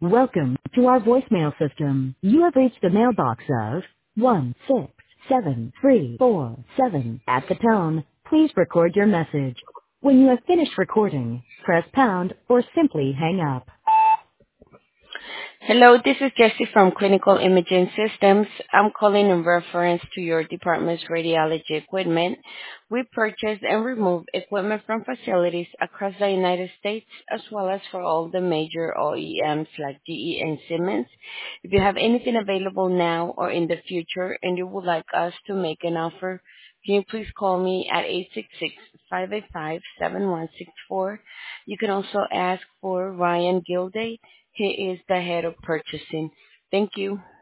Welcome to our voicemail system. You have reached the mailbox of 1673447. At the tone, please record your message. When you have finished recording, press pound or simply hang up. Hello, this is Jessie from Clinical Imaging Systems. I'm calling in reference to your department's radiology equipment. We purchase and remove equipment from facilities across the United States as well as for all the major OEMs like GE and Siemens. If you have anything available now or in the future and you would like us to make an offer, can you please call me at 866-585-7164. You can also ask for Ryan Gilday. He is the head of purchasing. Thank you.